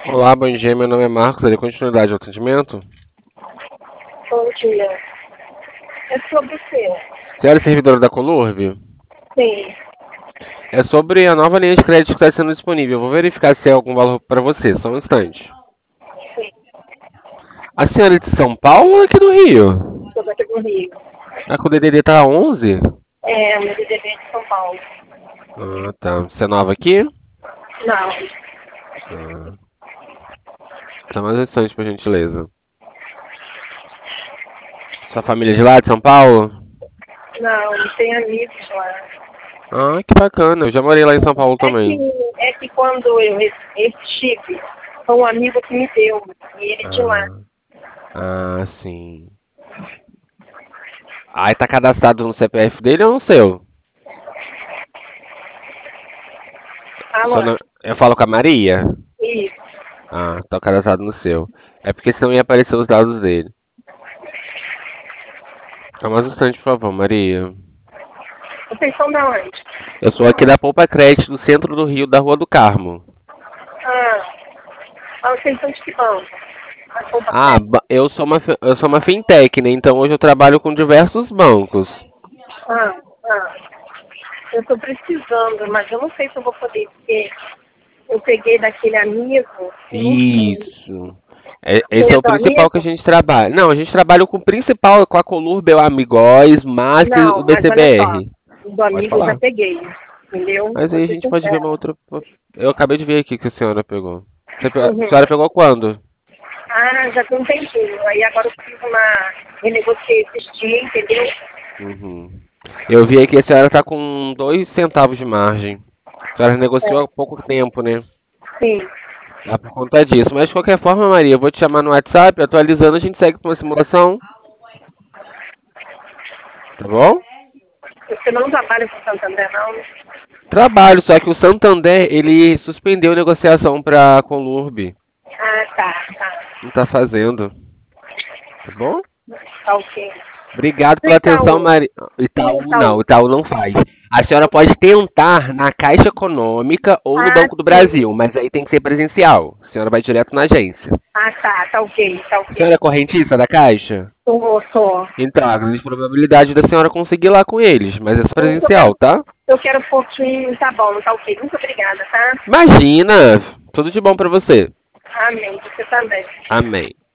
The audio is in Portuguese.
Olá, bom dia. Meu nome é Marcos. Ele continuidade ao atendimento? Bom dia. É sobre o quê? Senhora servidora da Colurb? Sim, É sobre a nova linha de crédito que está sendo disponível. Eu vou verificar se é algum valor para você. Só um instante. sim. A senhora é de São Paulo ou aqui do Rio? Sou daqui do Rio. A com o DDD tá 11? É, o meu DDB de São Paulo. Ah, tá. Você é nova aqui? Não, Ah, só mais um instante, por gentileza. Sua família é de lá, de São Paulo? não tenho amigos lá. Ah, que bacana. Eu já morei lá em São Paulo É que, também. é que quando eu estive, foi um amigo que me deu, e ele de lá. Ah, sim. Aí tá cadastrado no CPF dele ou no seu? Alô? Eu falo com a Maria? Isso. Ah, tá cadastrado no seu. É porque senão ia aparecer os dados dele. Só mais um instante, por favor, Maria. Vocês são da onde? Eu sou aqui da Poupa Crédito, do centro do Rio, da Rua do Carmo. Ah, vocês são de que banco? A Pompa Ah, Crédito. eu sou uma fintech, né? Então hoje eu trabalho com diversos bancos. Ah, ah. Eu estou precisando, mas eu não sei se eu vou poder, porque eu peguei daquele amigo e não sei. Isso. Você Esse é é o do principal que a amigo? gente trabalha. Não, a gente trabalha com o principal, com a Colur, o Amigóis, Master e o Não, mas olha só, BCBR. o do Pode amigo eu já falar. peguei, entendeu? Mas Vou aí a ser gente pode ver uma sincera. outra. Eu acabei de ver aqui que a senhora pegou. A Uhum. senhora pegou quando? Ah, já tem um tempinho. Aí agora eu fiz uma. Renegociei esses dias, entendeu? Uhum. Eu vi aqui que a senhora tá com 2 centavos de margem. A senhora negociou há É, pouco tempo, né? sim. Dá por conta disso. Mas de qualquer forma, Maria, eu vou te chamar no WhatsApp, atualizando, a gente segue com uma simulação, tá bom? Você não trabalha com Santander, não? Trabalho, só que o Santander, ele suspendeu a negociação pra Conlurb. Ah, tá, tá. Não tá fazendo, tá bom? Tá ok. Obrigado Do pela atenção, Itaú. Maria. E o Itaú não, Itaú? Itaú não faz. A senhora pode tentar na Caixa Econômica ou no Ah, Banco do Brasil, sim. mas aí tem que ser presencial. A senhora vai direto na agência. Ah, tá ok, tá A senhora é ok. correntista da Caixa? Sou. Então, a grande probabilidade da senhora conseguir ir lá com eles, mas é Eu presencial, quero, tá? eu quero um pouquinho, tá bom, tá ok. Muito obrigada, tá? Imagina! Tudo de bom pra você. Amém. Você também. Amém.